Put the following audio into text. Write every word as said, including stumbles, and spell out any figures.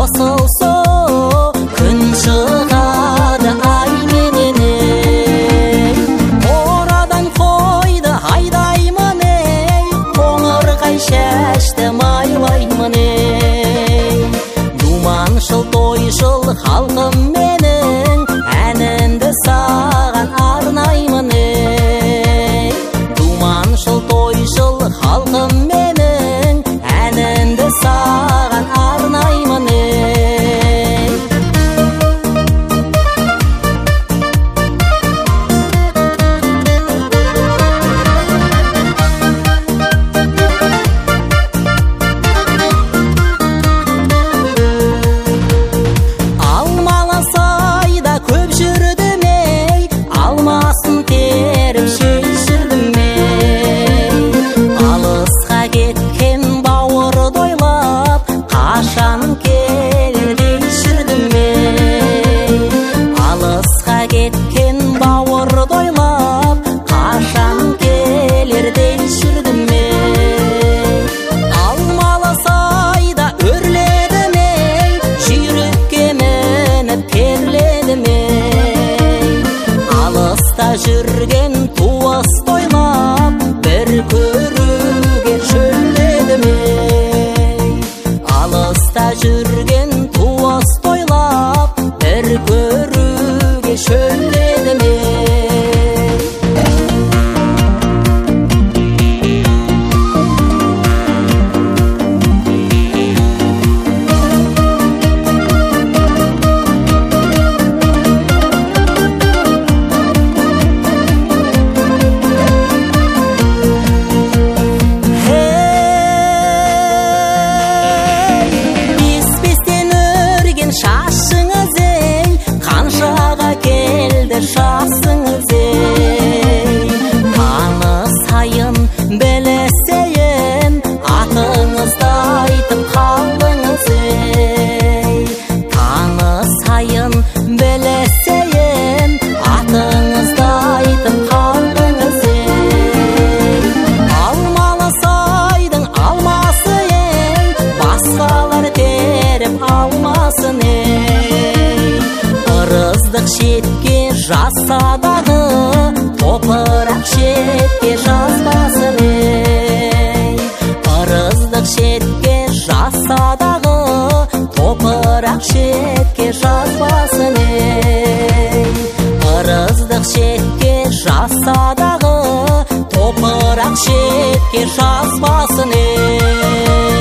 қосылса күн шығады ай менен ей. Қорадан қойды айдаймын ей, қоңырқай шашты майлаймын ей. Думаншыл тойшыл халқым менің, әнімді саған арнаймын ей. Думаншыл тойшыл халқым менің, әнімді саған арнаймын ей. Алмалы сайда көп жүрдім ей, алмасын теріп шешірдім ей. Алысқа кеткен бауырды ойлап, қашан келер дей жүрдім ей. Алысқа кеткен бауырды ойлап, қашан келер дей жүрдім ей. Алмалы сайда өрледім ей, жүйрікке мініп терледім ей. Алыста жүрген туысты ойлап, бір көруге шөлдедім ей. Алыста жүрген туысты ойлап, бір көруге шөлдедім ей. Шашыңыз ей, қаншаға келді жасыңыз ей. Танысайын, білесейін, атыңызды айтып қалдыңыз ей. Танысайын, білесейін, атыңызды айтып қалдыңыз ей. Алмалы сайдың алмасы ей, басқалар теріп алмасын ей. Ырыздық шетке жасадағы, топырақ шетке жазбасын ей. Ырыздық шетке жасадағы, топырақ шетке жазбасын ей. Ырыздық шетке жасадағы, топырақ шетке жазбасын ей.